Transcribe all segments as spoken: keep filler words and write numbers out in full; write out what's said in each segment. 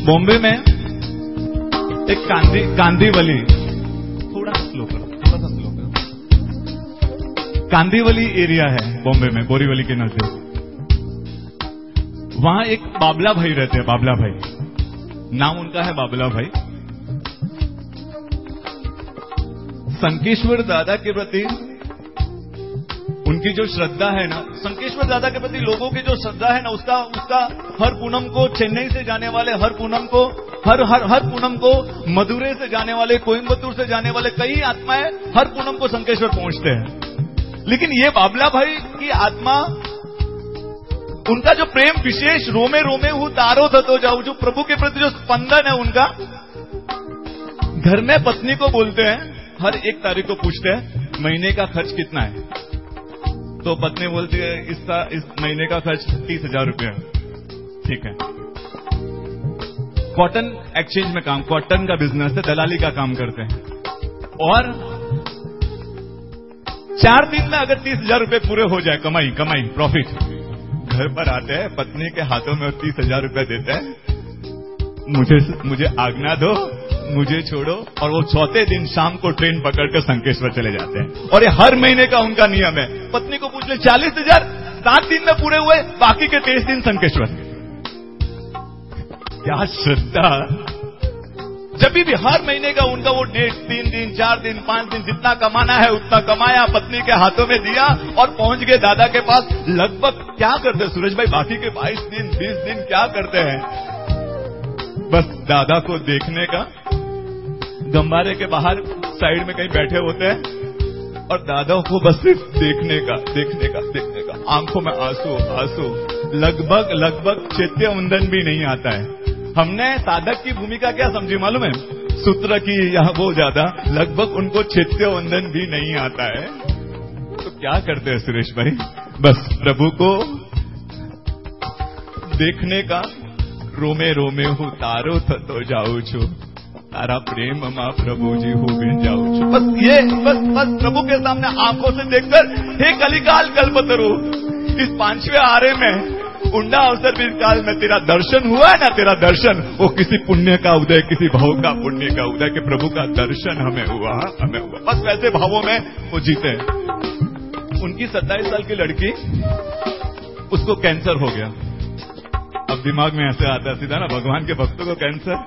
बॉम्बे में एक कांदी कांदीवली, थोड़ा स्लो करो, थोड़ा सा स्लो करो। कांदीवली एरिया है बॉम्बे में, बोरीवली के नजदीक। वहां एक बाबला भाई रहते हैं, बाबला भाई, नाम उनका है बाबला भाई। संकेश्वर दादा के प्रति उनकी जो श्रद्धा है ना, संकेश्वर दादा के प्रति लोगों की जो श्रद्धा है ना, उसका उसका हर पूनम को चेन्नई से जाने वाले, हर पूनम को हर हर हर पूनम को मदुरै से जाने वाले, कोयम्बतूर से जाने वाले कई आत्माएं हर पूनम को संकेश्वर पहुंचते हैं। लेकिन ये बाबला भाई की आत्मा, उनका जो प्रेम विशेष, रोमे रोमे हूं तारो थतो जाऊं, जो प्रभु के प्रति जो स्पंदन है उनका, घर में पत्नी को बोलते हैं, हर एक तारीख को पूछते हैं महीने का खर्च कितना है, तो पत्नी बोलती है इसका इस महीने का खर्च तीस हजार रुपया। ठीक है। कॉटन एक्सचेंज में काम, कॉटन का बिजनेस है, दलाली का काम करते हैं, और चार दिन में अगर तीस हजार रुपये पूरे हो जाए, कमाई कमाई प्रॉफिट, घर पर आते हैं, पत्नी के हाथों में तीस हजार रुपये देते हैं, मुझे मुझे आज्ञा दो, मुझे छोड़ो, और वो चौथे दिन शाम को ट्रेन पकड़कर संकेश्वर चले जाते हैं। और ये हर महीने का उनका नियम है। पत्नी को पूछ ले, चालीस हजार सात दिन में पूरे हुए, बाकी के तेईस दिन संकेश्वर। क्या श्रद्धा! जब भी हर महीने का उनका वो डेट, तीन दिन, चार दिन, पांच दिन, जितना कमाना है उतना कमाया, पत्नी के हाथों में दिया और पहुंच गए दादा के पास। लगभग क्या करते हैं सूरज भाई, बाकी के बाईस दिन, बीस दिन क्या करते हैं? बस दादा को देखने का, गंबारे के बाहर साइड में कहीं बैठे होते हैं और दादा को बस सिर्फ देखने का, देखने का, देखने का, आंखों में आंसू आंसू। लगभग लगभग चैत्यवंदन भी नहीं आता है। हमने साधक की भूमिका क्या समझी मालूम है? सूत्र की या वो ज्यादा, लगभग उनको चैत्यवंदन भी नहीं आता है। तो क्या करते हैं सुरेश भाई? बस प्रभु को देखने का, रोमे रोमे हूं तारो थतो जाऊं छू, तारा प्रेम मां प्रभु जी हो बिन जाऊं छू। बस ये, बस बस प्रभु के सामने आंखों से देखकर, हे कलिकाल कल्पतरु, इस पांचवें आरे में उंडा अवसर भी काल में तेरा दर्शन हुआ है ना, तेरा दर्शन, वो किसी पुण्य का उदय, किसी भाव का पुण्य का उदय, कि प्रभु का दर्शन हमें हुआ, हमें हुआ। बस वैसे भावों में वो जीते। उनकी सत्ताईस साल की लड़की, उसको कैंसर हो गया। अब दिमाग में ऐसे आता सीधा ना, भगवान के भक्तों को कैंसर।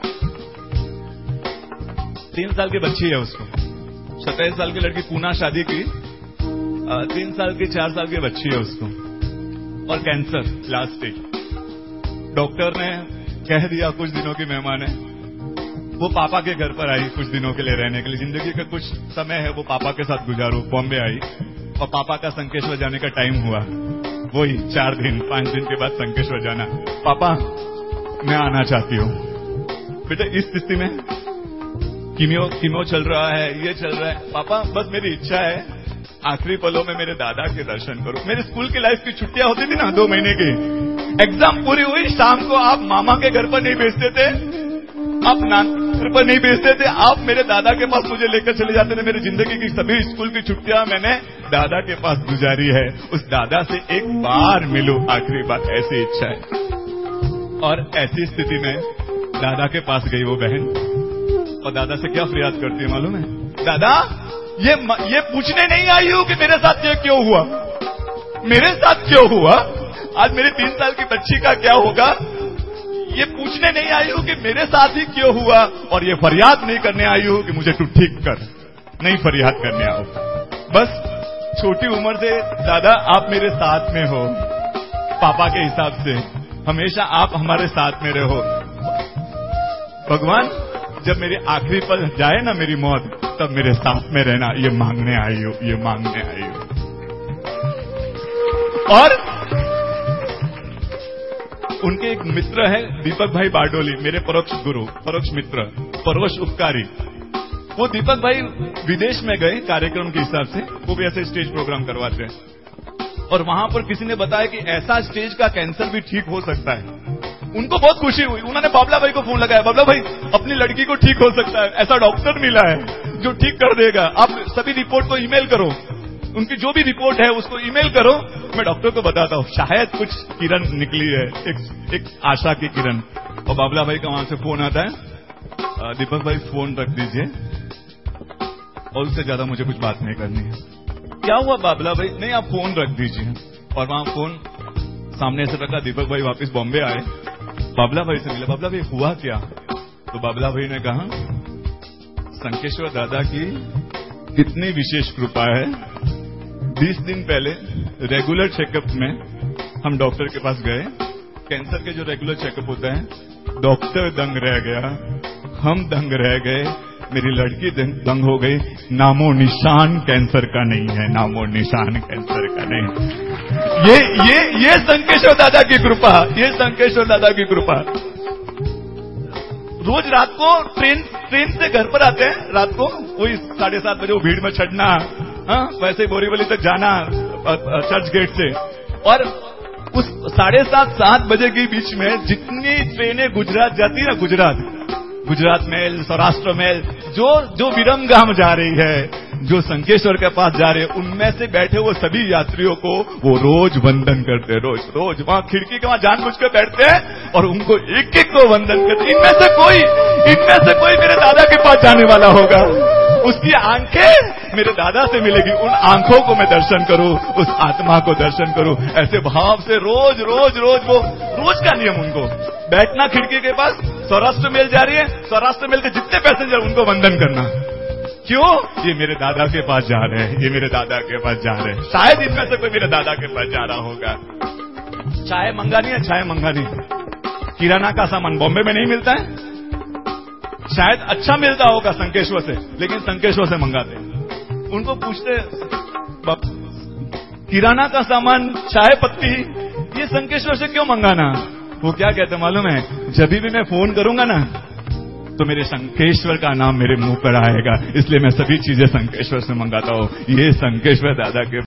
तीन साल की बच्ची है उसको, सत्ताईस साल की लड़की, पूना शादी की, तीन साल की चार साल की बच्ची है उसको, और कैंसर लास्ट स्टेज। डॉक्टर ने कह दिया कुछ दिनों की मेहमान है। वो पापा के घर पर आई कुछ दिनों के लिए रहने के लिए, जिंदगी का कुछ समय है वो पापा के साथ गुजारू। बॉम्बे आई और पापा का संकेश्वर जाने का टाइम हुआ, वही चार दिन पांच दिन के बाद संकेश्वर जाना। पापा मैं आना चाहती हूँ। बेटा इस स्थिति में कीमो कीमो चल रहा है, ये चल रहा है, पापा बस मेरी इच्छा है आखिरी पलों में मेरे दादा के दर्शन करो। मेरी स्कूल की लाइफ की छुट्टियां होती थी ना, दो महीने की, एग्जाम पूरी हुई, शाम को आप मामा के घर पर नहीं भेजते थे, आप नाना घर पर नहीं भेजते थे, आप मेरे दादा के पास मुझे लेकर चले जाते थे। मेरी जिंदगी की सभी स्कूल की छुट्टियां मैंने दादा के पास गुजारी है। उस दादा से एक बार मिलूं, आखिरी बार, ऐसी इच्छा है। और ऐसी स्थिति में दादा के पास गई वो बहन, और दादा से क्या फरियाद करती है मालूम है? दादा ये ये पूछने नहीं आई हूं कि मेरे साथ ये क्यों हुआ, मेरे साथ क्यों हुआ, आज मेरी तीन साल की बच्ची का क्या होगा, ये पूछने नहीं आई हूं कि मेरे साथ ही क्यों हुआ, और ये फरियाद नहीं करने आई हूं कि मुझे तू ठीक कर, नहीं फरियाद करने आओ। बस छोटी उम्र से दादा आप मेरे साथ में हो, पापा के हिसाब से हमेशा आप हमारे साथ में रहो। भगवान जब मेरी आखिरी पल जाए ना मेरी मौत, तब मेरे साथ में रहना, ये मांगने आई हो, ये मांगने आई हो। और उनके एक मित्र है दीपक भाई बारडोली, मेरे परोक्ष गुरु, परोक्ष मित्र, परोक्ष उपकारी। वो दीपक भाई विदेश में गए कार्यक्रम के हिसाब से, वो भी ऐसे स्टेज प्रोग्राम करवाते हैं, और वहां पर किसी ने बताया कि ऐसा स्टेज का कैंसर भी ठीक हो सकता है। उनको बहुत खुशी हुई, उन्होंने बाबला भाई को फोन लगाया, बाबला भाई अपनी लड़की को ठीक हो सकता है, ऐसा डॉक्टर मिला है जो ठीक कर देगा, आप सभी रिपोर्ट को ईमेल करो, उनकी जो भी रिपोर्ट है उसको ईमेल करो, मैं डॉक्टर को बताता हूँ, शायद कुछ किरण निकली है, एक, एक आशा की किरण। और बाबला भाई का वहां से फोन आता है, दीपक भाई फोन रख दीजिए और उससे ज्यादा मुझे कुछ बात नहीं करनी है। क्या हुआ बाबला भाई? नहीं, आप फोन रख दीजिए। और वहां फोन सामने से रखा। दीपक भाई वापस बॉम्बे आए, बाबला भाई से मिले। बाबला भाई हुआ क्या? तो बाबला भाई ने कहा, संकेश्वर दादा की कितनी विशेष कृपा है। बीस दिन पहले रेगुलर चेकअप में हम डॉक्टर के पास गए। कैंसर के जो रेगुलर चेकअप होते हैं, डॉक्टर दंग रह गया, हम दंग रह गए, मेरी लड़की दंग हो गई। नामो निशान कैंसर का नहीं है, नामो निशान कैंसर का नहीं। ये ये ये संकेश्वर दादा की कृपा, ये संकेश्वर दादा की कृपा। रोज रात को ट्रेन ट्रेन से घर पर आते हैं, रात को वही साढ़े सात बजे वो भीड़ में चढ़ना, हाँ, वैसे ही बोरीवली तक जाना चर्च गेट से। और उस साढ़े सात सात बजे के बीच में जितनी ट्रेनें गुजरात जाती है ना, गुजरात गुजरात मेल, सौराष्ट्र मेल, जो जो विरमगाम जा रही है, जो संकेश्वर के पास जा रहे हैं, उनमें से बैठे वो सभी यात्रियों को वो रोज वंदन करते, रोज रोज वहां खिड़की के वहां जानबूझ के बैठते हैं और उनको एक एक को वंदन करते। इनमें से कोई इनमें से कोई मेरे दादा के पास जाने वाला होगा, उसकी आंखें मेरे दादा से मिलेगी, उन आंखों को मैं दर्शन करूं, उस आत्मा को दर्शन करूं। ऐसे भाव से रोज रोज रोज वो रोज का नियम उनको बैठना खिड़की के पास। सौराष्ट्र मेल जा रही है, सौराष्ट्र मेल के जितने पैसेंजर उनको वंदन करना। क्यों? ये मेरे दादा के पास जा रहे हैं, ये मेरे दादा के पास जा रहे हैं। शायद इनमें से कोई मेरे दादा के पास जा रहा होगा। चाय मंगानी है, चाय मंगानी। किराना का सामान बॉम्बे में नहीं मिलता है, शायद अच्छा मिलता होगा संकेश्वर से, लेकिन संकेश्वर से मंगाते। उनको पूछते, किराना का सामान, चाय पत्ती, ये संकेश्वर से क्यों मंगाना? वो क्या कहते मालूम है? जब भी मैं फोन करूंगा ना, तो मेरे संकेश्वर का नाम मेरे मुंह पर आएगा, इसलिए मैं सभी चीजें संकेश्वर से मंगाता हूं। ये संकेश्वर दादा के